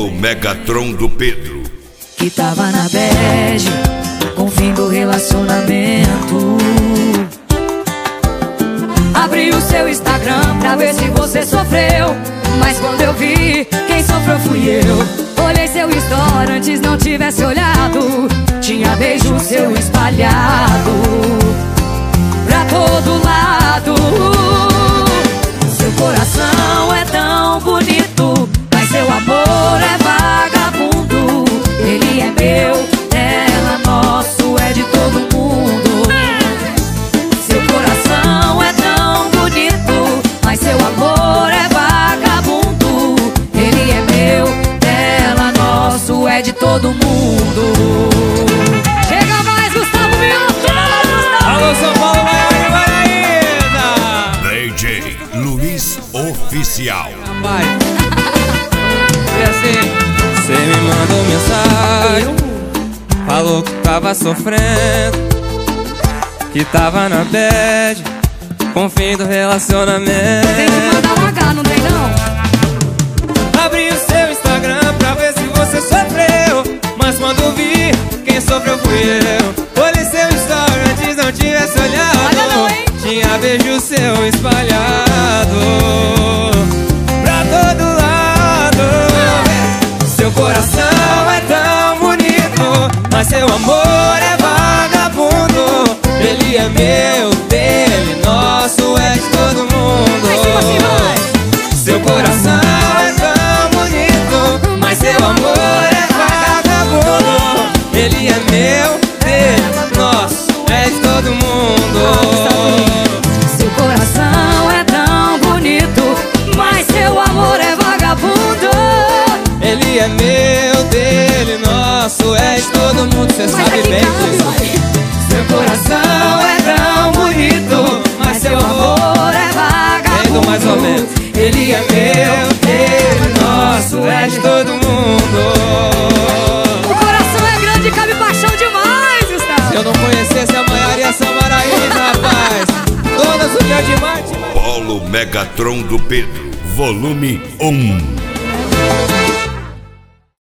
Polo Megatron do Pedro, que tava na bad, com o fim do relacionamento. Abri o seu Instagram pra ver se você sofreu, mas quando eu vi, quem sofreu fui eu. Olhei seu story, antes não tivesse olhado, tinha beijo seu espalhado pra todo lado. Seu coração é tão bonito, mas seu amor é vagabundo. Ele é meu, ela nosso, é de todo mundo. Seu coração é tão bonito, mas seu amor é vagabundo. Ele é meu, ela nosso, é de todo mundo. Chega mais, Gustavo Mioto! Alô, São Paulo, DJ Luiz Oficial. Rapaz, e assim, cê me mandou mensagem, falou que tava sofrendo, que tava na bad, com o fim do relacionamento. Tem que mandar um H, não tem não? Abri o seu Instagram pra ver se você sofreu, mas quando vi, quem sofreu fui eu. Olhei seu story, antes não tivesse olhado, tinha beijo seu espalhado pra todo lado. Seu coração é tão bonito, mas seu amor é vagabundo. Ele é meu, dele, nosso, é de todo mundo. Seu coração é tão bonito, mas seu amor é vagabundo. Ele é meu, dele, nosso, é de todo mundo. Seu coração é tão bonito, mas seu amor é vagabundo. Ele é meu, dele, nosso, é de todo mundo. Cê sabe bem disso. Seu coração é tão bonito, mas seu amor é vagabundo. Mais ou menos. Ele é meu, dele, nosso, é de todo mundo. O coração é grande e cabe paixão demais, Gustavo. Se eu não conhecesse a Maiaria Samaraína, rapaz, todas o dia de Marte. Polo Megatron do Pedro, volume 1.